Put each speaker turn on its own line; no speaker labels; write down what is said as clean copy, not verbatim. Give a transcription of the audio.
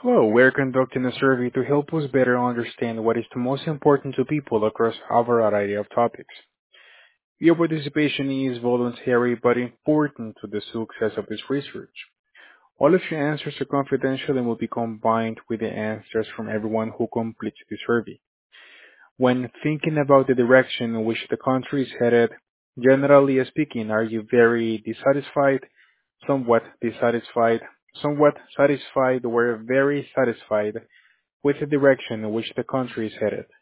Hello, we're conducting a survey to help us better understand what is the most important to people across a variety of topics. Your participation is voluntary but important to the success of this research. All of your answers are confidential and will be combined with the answers from everyone who completes the survey. When thinking about the direction in which the country is headed, generally speaking, are you very somewhat satisfied, or very satisfied with the direction in which the country is headed?